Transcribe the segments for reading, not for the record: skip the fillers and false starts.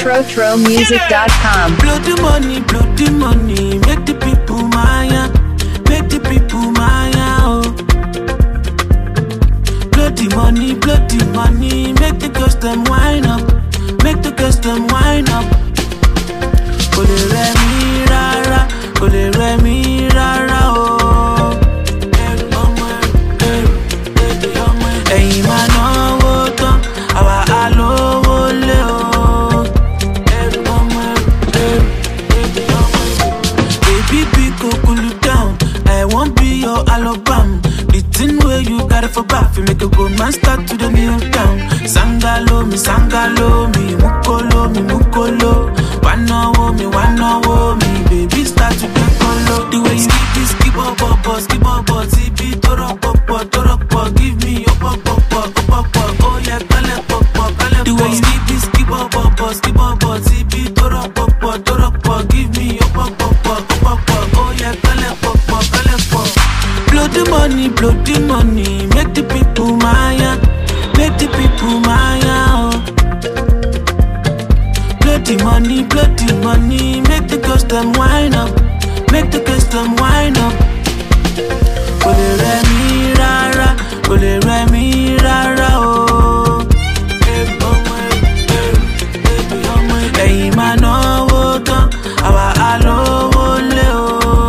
TroTroMusic.com. Blow the money, make the people maya, make the people maya, oh. Blow the money, make the girls them wine up, make the girls them wine up. Kole re mi rara, oh. Ẹ̀yin máa náwó tán, àwa á lówó lé, oh. Baby, cool down. I won't be your Alabama. The thing where you got it for back, you make a good man start to the new town. Sangalo me, mukolo. Wanna wo me, baby start to get color. The way you skip up, CB, toro pop, give me your pop, oh yeah, kale pop. The way you skip up, CB, toro pop, give me your pop, oh yeah, kale pop. Blow the money, make the people maya, oh. Blow the money, make the girls them wine up, Kole re mi rara, oh. Ẹ̀yin máa náwó tán, àwa á lówó lé, oh.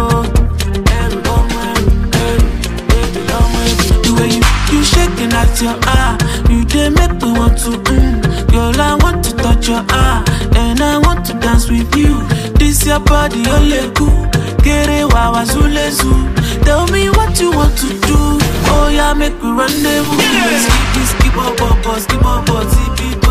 The way you shaking at your you dey make me want to, girl, I want to touch your and I want to dance with you. This your body, ole cool. Kere wa wazulezu. Tell me what you want to do. Oh yeah, make we rendezvous. Skip up, CB.